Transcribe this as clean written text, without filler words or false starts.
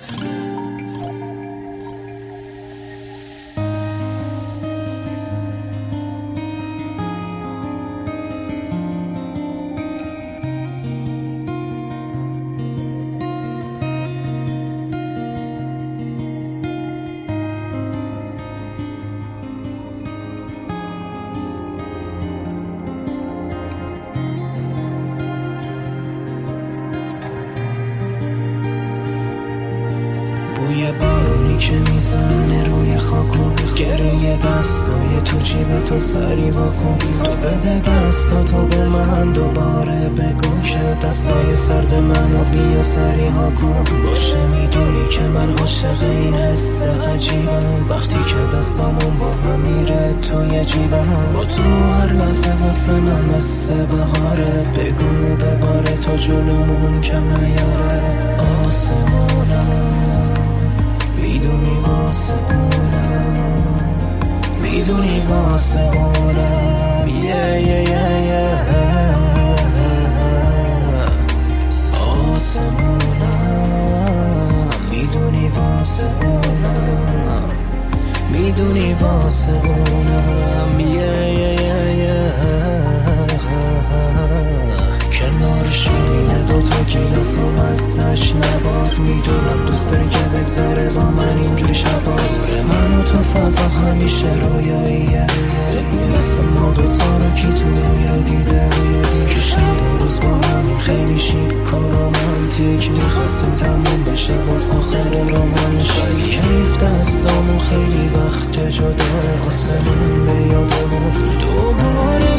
بوی بارونی که میزنه روی خاک و گریه دستای تو جیب تو سری واکن. تو بده دستاتو به من دوباره بگو که دستای سرد منو بیا سری ها کن. باشه میدونی که من عاشق این حس عجیبم، وقتی که دستامون با هم میره توی جیبم. با تو هر لحظه واسه من مثل بهاره، بگو بباره تا جلومون کم نیاره. آسمونم میدونی واسه اونم، میدونی واسه اونم آسمونم میدونی واسه اونم، میدونی واسه اونم کنار شیرینه دوتا گیلاس و مزهش نباد. میدونم دوست داری که بگذره با من اینجوری شبا. دور من و تو فضا همیشه رویاییه، بگو مثل ما دوتا رو کی تو رویا دیده. که شب و روز با همین خیلی شیک و رومانتیک، میخواستیم تموم بشه باز آخر رومانش. خیلی حیف دستامون خیلی وقت جدا، آسمون به یادمون دوباره